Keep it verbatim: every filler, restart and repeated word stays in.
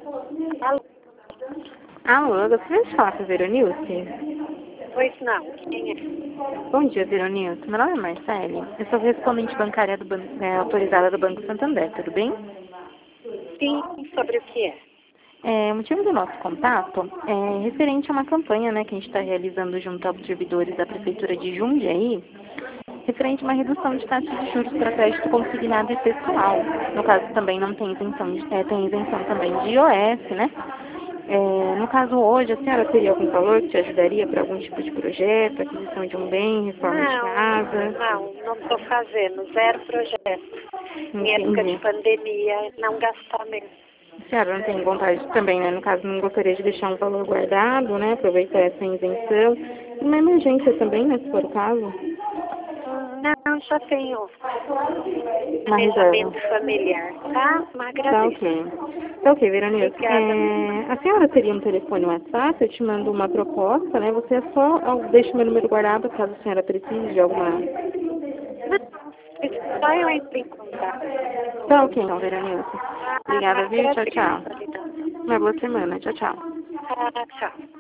Alô? Alô, eu gostaria de falar com a Veronilce. Pois não, quem é? Bom dia, Veronilce. Meu nome é Marcele. Eu sou correspondente bancária do ban é, autorizada do Banco Santander, tudo bem? Sim, sobre o que é? É, o motivo do nosso contato é referente a uma campanha, né, que a gente está realizando junto aos servidores da Prefeitura de Jundiaí, referente a uma redução de taxa de juros para crédito consignado e pessoal. No caso, também não tem isenção, de, é, tem isenção também de I O F, né? É, no caso hoje, a senhora teria algum valor que te ajudaria para algum tipo de projeto, aquisição de um bem, reforma de Não, casa? não, não estou fazendo, zero projeto. Em época de Entendi. pandemia, não gastar mesmo. A senhora não tem vontade também, né? No caso, não gostaria de deixar um valor guardado, né? Aproveitar essa isenção. Uma emergência também, né? Se for o caso. Hum, Não, já tenho Uma reserva. planejamento familiar, tá? Mas Tá agradeço. ok. Tá ok, Veronice. Obrigada. É, a senhora teria um telefone WhatsApp? Eu te mando uma proposta, né? Você é só deixa o meu número guardado caso a senhora precise de alguma. Não, só eu entro em contato. Tá ok, então, Veronice. Ah, Obrigada, viu? Tchau, agradeço, tchau. solidão. Uma boa semana. Tchau, tchau. Ah, tchau.